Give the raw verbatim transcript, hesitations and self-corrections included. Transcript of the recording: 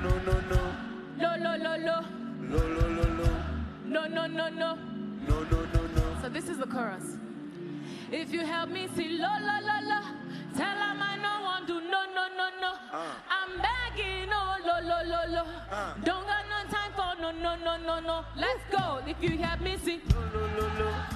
no, no, no. Lo, lo, lo, lo. Lo, lo, lo, lo. No, no, no, no. No, no, no, no. So this is the chorus. If you help me see lo, lo, lo, lo. Tell them I no want to no, no, no, no. Uh. I'm begging, oh, lo, lo, lo, lo. Uh. Don't got no time for no, no, no, no, no. Let's go. If you help me see. Lo, lo, lo, lo.